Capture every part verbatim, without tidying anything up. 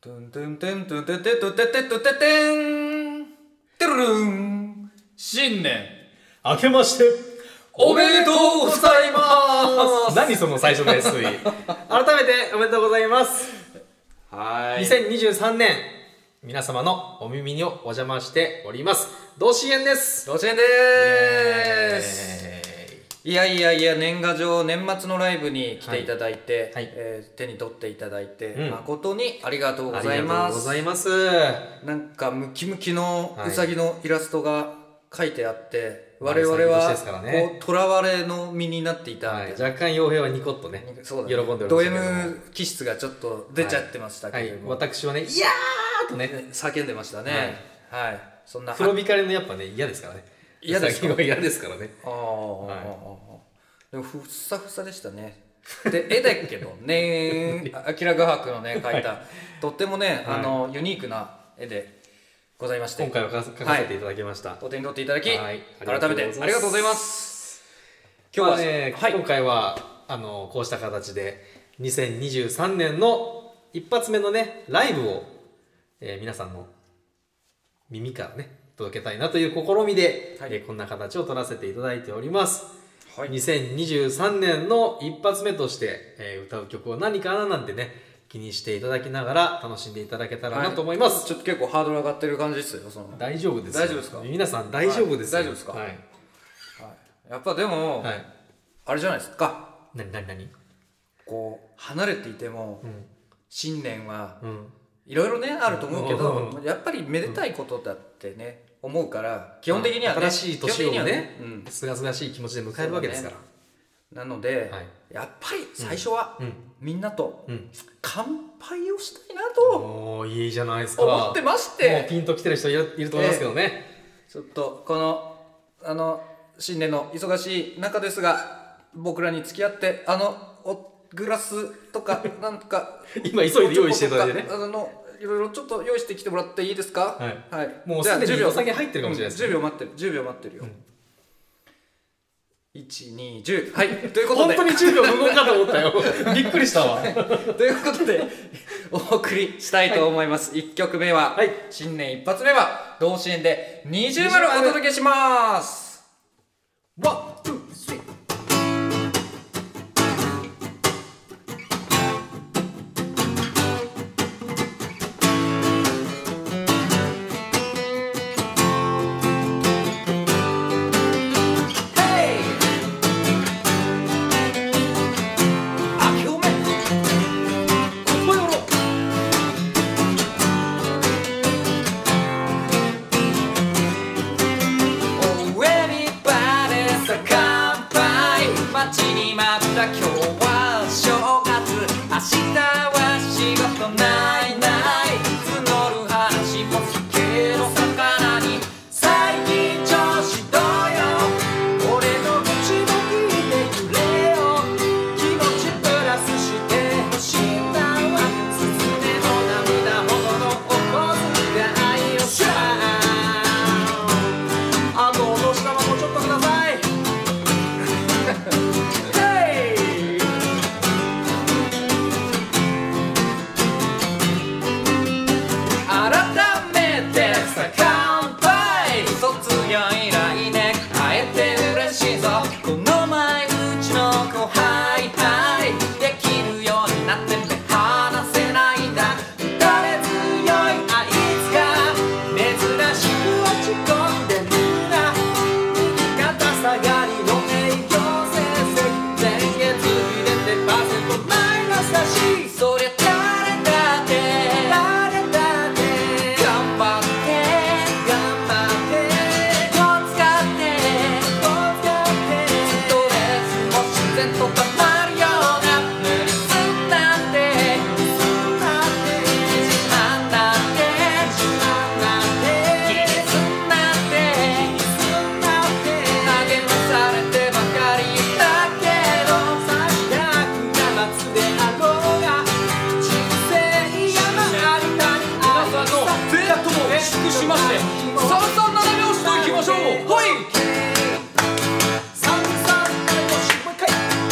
トゥントゥントゥントゥントゥントゥントゥントゥントゥントゥントゥントゥントゥルルン新年明けましておめでとうございます何その最初の エスイー 改めておめでとうございます。 はいにせんにじゅうさんねん皆様のお耳にお邪魔しております同心円です。 同心円でーす。いやいやいや、年賀状年末のライブに来ていただいて、はいはい、えー、手に取っていただいて、うん、誠にありがとうございます。 ありがとうございます。 なんかムキムキのうさぎのイラストが描いてあって、はい、我々はこう囚われの身になっていた、はい、 若干傭兵はニコッとね、 そうだね、 喜んでおりましたけど、 ド M 気質がちょっと出ちゃってましたけども、 はいはい、私はね、いやーとね叫んでましたね。はい、はい、そんな黒光りのやっぱね嫌ですからね。 嫌ですか。 嫌ですからね。 ああ、はい、でもふっさふさでしたね。で絵だけどね、あきら画伯のね描いた、はい、とってもね、あの、はい、ユニークな絵でございまして、 今回は描かせていただきました。はい、 お手に取っていただき、はい、改めてありがとうございます。 今日はね、はい、今回はあのこうした形でにせんにじゅうさんねんの一発目のねライブを、えー、皆さんの耳からね届けたいなという試みで、はい、えー、こんな形を取らせていただいております。はい、にせんにじゅうさんねんの一発目として、えー、歌う曲は何かななんてね気にしていただきながら楽しんでいただけたらなと思います。 はい、ちょっと結構ハードル上がってる感じですよ。その大丈夫です。 大丈夫ですか。 皆さん大丈夫です。 はい、大丈夫ですか。はい。はい、やっぱでも、はい、あれじゃないですか。 何何何。 こう離れていても、うん、新年は、うん、いろいろねあると思うけど、うん、やっぱりめでたいことだってね。うん、思うから基本的にはね、 新しい年をねすがすがしい気持ちで迎えるわけですから、ね、 なので、はい、やっぱり最初は、うん、みんなと乾杯をしたいなと、 おーいいじゃないですか思ってまして、 もうピンときてる人いる、いると思いますけどね、 えー、ちょっとこのあの新年の忙しい中ですが僕らに付き合ってあのおグラスとかなんか今急いで用意していただいてね、 あのいろいろちょっと用意してきてもらっていいですか。 はい、はい、もうすでにお酒入ってるかもしれないです、ね、 じゅうびょう待ってるじゅうびょう待ってるよ、うん、いちにじゅうはいということで本当にじゅうびょう無言かと思ったよびっくりしたわということでお送りしたいと思います、はい、いっきょくめは、はい、新年一発目は同心円でにじゅうまるお届けします。ワンツースリー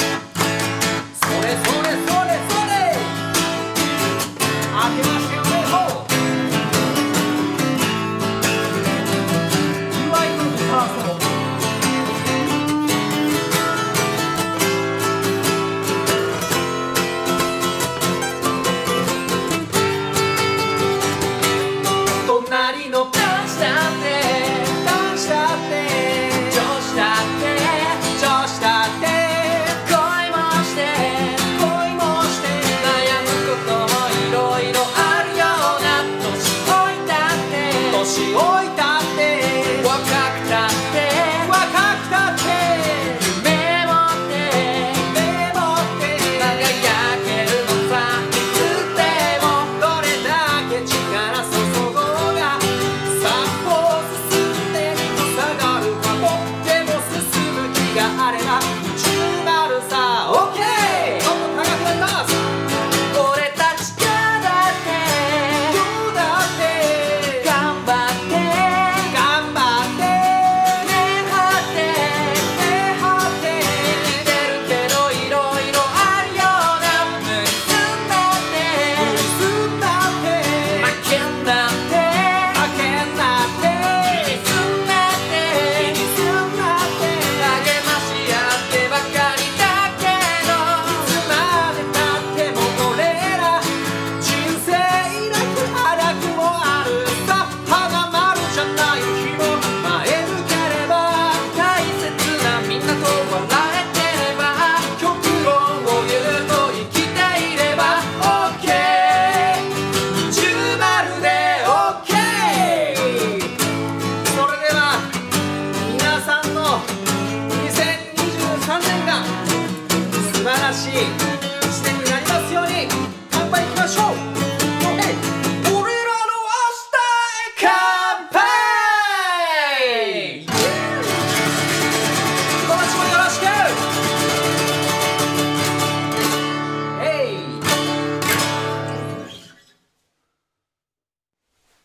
明けましておめでとう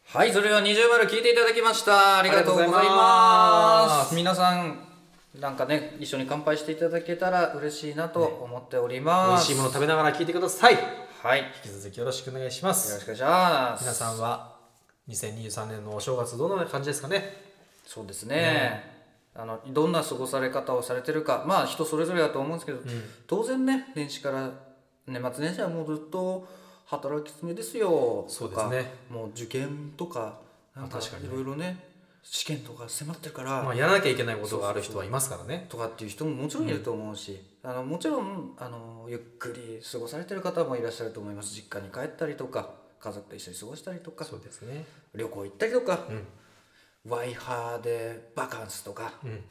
はい、それでは二重丸聞いていただきました。ありがとうございます。皆さんなんかね一緒に乾杯していただけたら嬉しいなと思っております、 ね、美味しいもの食べながら聞いてください。 はい、 引き続きよろしくお願いします。 よろしくお願いします。 皆さんはにせんにじゅうさんねんのお正月どんな感じですかね。 そうですね、ね、あのどんな過ごされ方をされてるか、まあ人それぞれだと思うんですけど、うん、当然ね年始から年末年始はもうずっと働き詰めですよ。 そうですね。 もう受験とかなんかいろいろね試験とか迫ってるから、 まあ、やらなきゃいけないことがある人はいますからね。 とかっていう人ももちろんいると思うし、うん、あのもちろんあのゆっくり過ごされてる方もいらっしゃると思います。実家に帰ったりとか家族と一緒に過ごしたりとか、 そうですね、 旅行行ったりとか、 うん、 ワイハーでバカンスとか、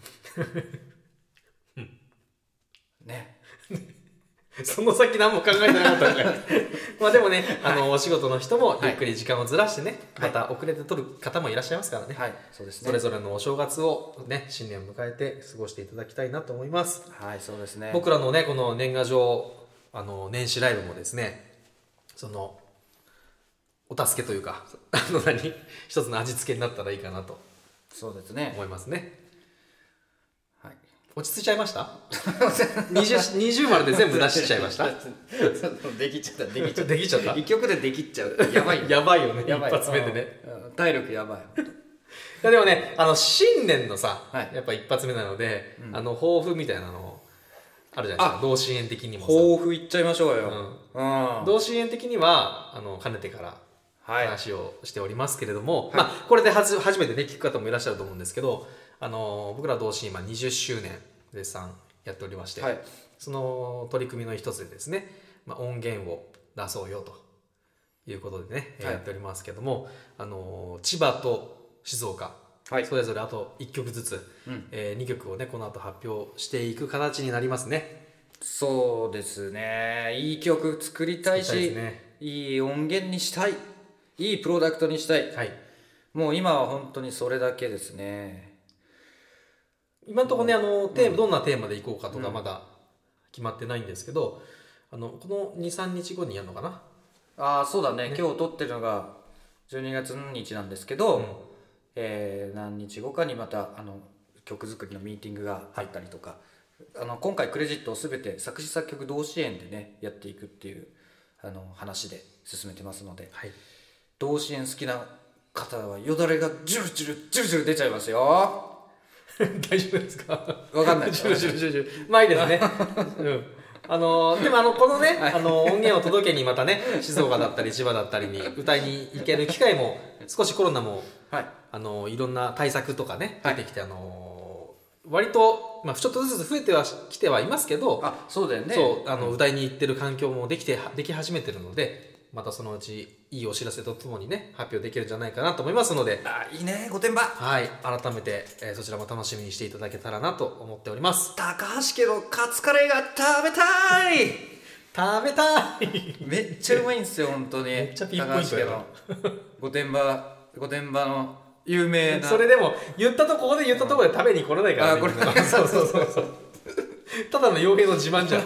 うん、ねその先何も考えてなかったんかまあでもね、はい、あのお仕事の人もゆっくり時間をずらしてね、はい、また遅れて取る方もいらっしゃいますからね、 はい、そうですね。 それぞれのお正月をね新年を迎えて過ごしていただきたいなと思います。 はい、そうですね。 僕らのねこの年賀状あの年始ライブもですね、そのお助けというかあの何一つの味付けになったらいいかなとそうですね思いますね。 はい、 落ち着いちゃいました 二十, 二十丸で全部出しちゃいましたできちゃったできちゃったできちゃった一曲でできちゃうやばいよやばいよね。 やばい一発目でね、 うん、体力やばいいやでもねあの新年のさ、 はい、 やっぱ一発目なので、うん、あの抱負みたいなのあるじゃないですか。同心円的にもさ抱負いっちゃいましょうよ、 うんうん、同心円的にはあのかねてから話をしておりますけれども、はい、まあ、これではじ初めてね聞く方もいらっしゃると思うんですけど、あの僕ら同心今にじゅっしゅうねん絶賛やっておりまして、はい、その取り組みの一つでですね、まあ、音源を出そうよということでね、はい、やっておりますけども、あの千葉と静岡、はい、それぞれあといっきょくずつ、うん、えー、にきょくをねこの後発表していく形になりますね。 そうですね、いい曲作りたいし、いいね、いい音源にしたい、いいプロダクトにしたい、はい、もう今は本当にそれだけですね。 今のところね、あのテーマ、うん、どんなテーマでいこうかとかまだ決まってないんですけど、あのこのに、さんにちごにやるのかな。 ああそうだね、ね、今日撮ってるのがじゅうにがつ何日なんですけど、うん、えー、何日後かにまたあの曲作りのミーティングが入ったりとか、はい、あの今回クレジットを全て作詞作曲同支援でねやっていくっていうあの話で進めてますので、はい、同支援好きな方はよだれがジュルジュルジュルジュル出ちゃいますよ大丈夫ですか。 わかんない。 ジュルジュルジュルジュル。まあいいですね。うん。あのでもあのこのね、はい、あの音源を届けにまたね静岡だったり千葉だったりに歌いに行ける機会も少しコロナも、はい、あのいろんな対策とかね出てきて、はい、あの割と、まあ、ちょっとずつ増えてはきてはいますけど、 あそうだよね、 そうあの、うん、歌いに行ってる環境もできてでき始めてるので、またそのうちいいお知らせとともにね発表できるんじゃないかなと思いますので、 あいいね御殿場、 はい、改めて、えー、そちらも楽しみにしていただけたらなと思っております。 高橋家のカツカレーが食べたい食べたいめっちゃうまいんですよ本当に。 めっちゃピンポイントやな。 御殿場御殿場の有名な、 それでも言ったとここで言ったところで食べに来れないからね、うん、あこれそうそうそうそうただの傭兵の自慢じゃん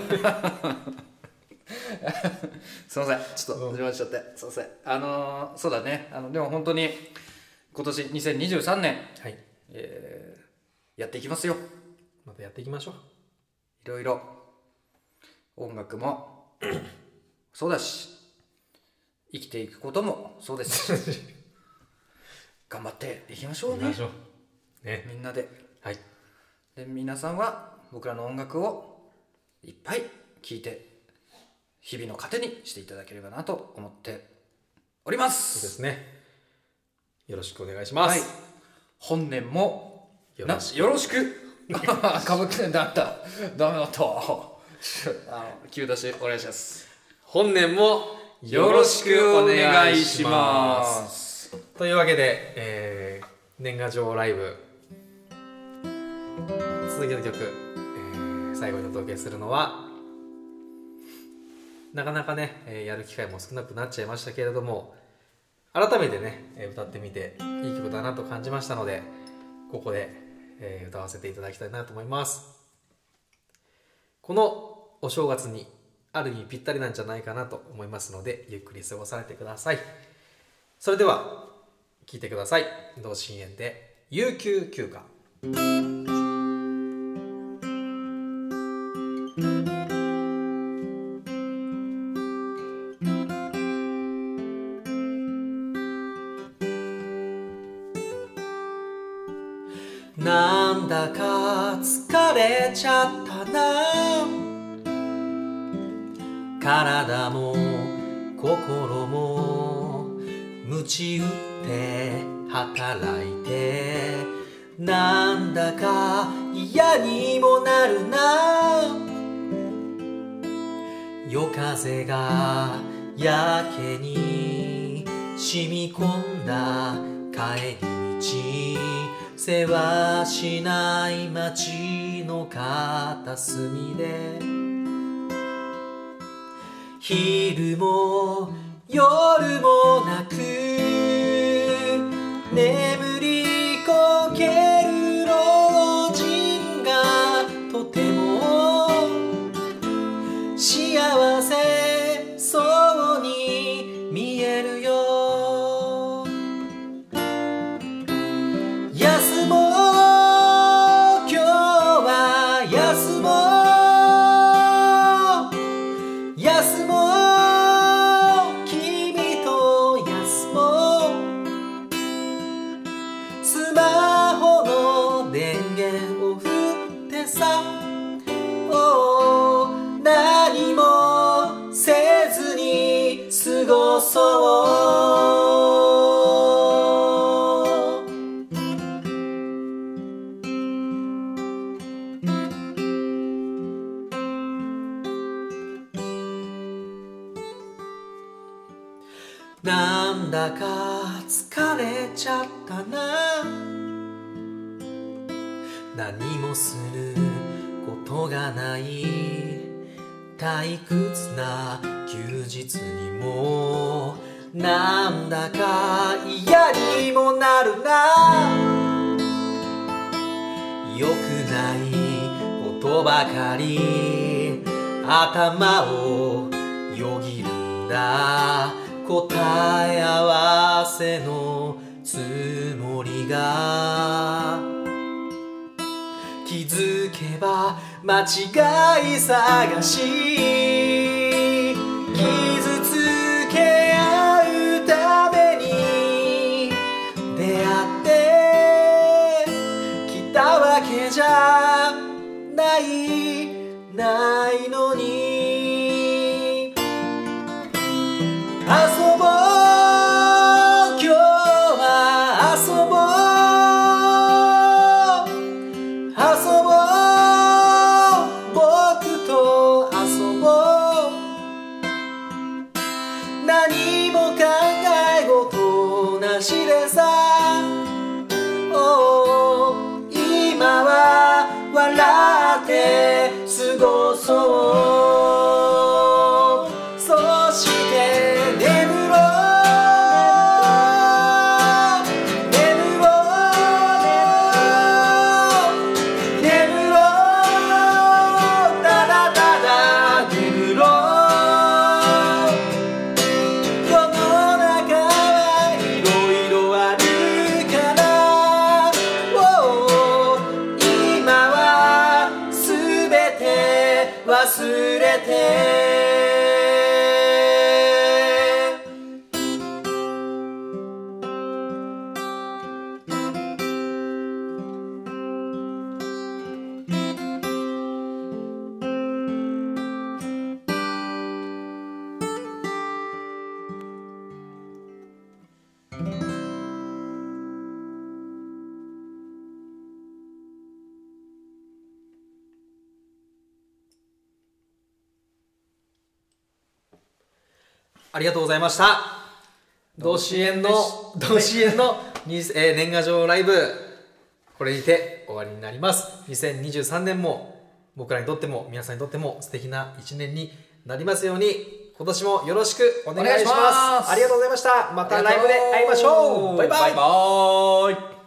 すいませんちょっと自慢しちゃって、うん、すいません。あのー、そうだね、あのでも本当に今年にせんにじゅうさんねん、はい、えー、やっていきますよ。 またやっていきましょう。 いろいろ音楽もそうだし生きていくこともそうです頑張っていきましょうね。 行きましょうね、 みんなで、 はい、 で皆さんは僕らの音楽をいっぱい聴いて日々の糧にしていただければなと思っております。 そうですね、よろしくお願いします、はい、 本年もよろしくよろしくかぶってんだったダメだったあの急出しお願いします。 本年もよろしくお願いしますというわけで、えー、年賀状ライブ続きの曲、えー、最後にお届けするのはなかなかね、えー、やる機会も少なくなっちゃいましたけれども、改めてね、えー、歌ってみていい曲だなと感じましたので、ここで、えー、歌わせていただきたいなと思います。このお正月にある意味ぴったりなんじゃないかなと思いますので、ゆっくり過ごされてください。それでは聴いてください。同心円で有給休暇。なんだか疲れちゃったな、体も心も鞭打って働いて、なんだか嫌にもなるな、夜風がやけに染み込んだ帰り道、せわしない街の片隅で、昼も夜もなく眠りこける老人がとても幸せそうに見えるよ。休もう今日は休もう休もう君と休もう、スマホの電源を振ってさ、おう何もせずに過ごそう。なんだか疲れちゃったな、何もすることがない退屈な休日にも、なんだか嫌にもなるな、良くないことばかり頭をよぎるんだ、答え合わせのつもりが、気づけば間違い探し、傷つけ合うために出会ってきたわけじゃないないのに、遊ぼう今日は遊ぼう遊ぼう僕と遊ぼう、何も考え事なしでさ、おう今は笑って過ごそう。忘れてありがとうございました。同心円の同心円の、えー、年賀状ライブ、これにて終わりになります。にせんにじゅうさんねんも僕らにとっても皆さんにとっても素敵ないちねんになりますように、今年もよろしくお願いします。ありがとうございました。またライブで会いましょう。バイバイ。バイバイ。